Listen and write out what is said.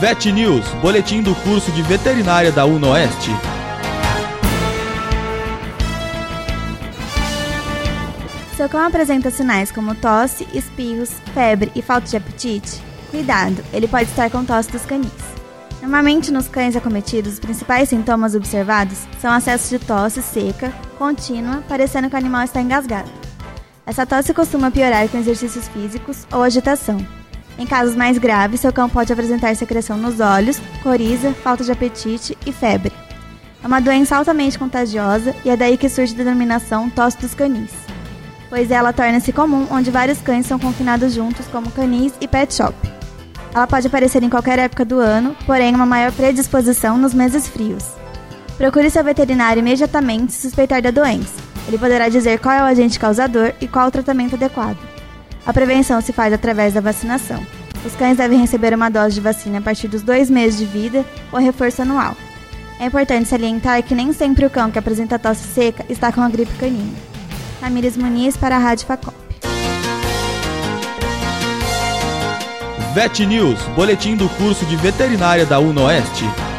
Vet News, boletim do curso de veterinária da UNOeste. Seu cão apresenta sinais como tosse, espirros, febre e falta de apetite? Cuidado, ele pode estar com tosse dos canis. Normalmente nos cães acometidos, os principais sintomas observados são acessos de tosse seca, contínua, parecendo que o animal está engasgado. Essa tosse costuma piorar com exercícios físicos ou agitação. Em casos mais graves, seu cão pode apresentar secreção nos olhos, coriza, falta de apetite e febre. É uma doença altamente contagiosa e é daí que surge a denominação tosse dos canis, pois ela torna-se comum onde vários cães são confinados juntos como canis e pet shop. Ela pode aparecer em qualquer época do ano, porém uma maior predisposição nos meses frios. Procure seu veterinário imediatamente se suspeitar da doença. Ele poderá dizer qual é o agente causador e qual o tratamento adequado. A prevenção se faz através da vacinação. Os cães devem receber uma dose de vacina a partir dos 2 meses de vida ou reforço anual. É importante salientar que nem sempre o cão que apresenta tosse seca está com a gripe canina. Ramírez Muniz para a Rádio Facop. Vet News, boletim do curso de veterinária da UNOeste.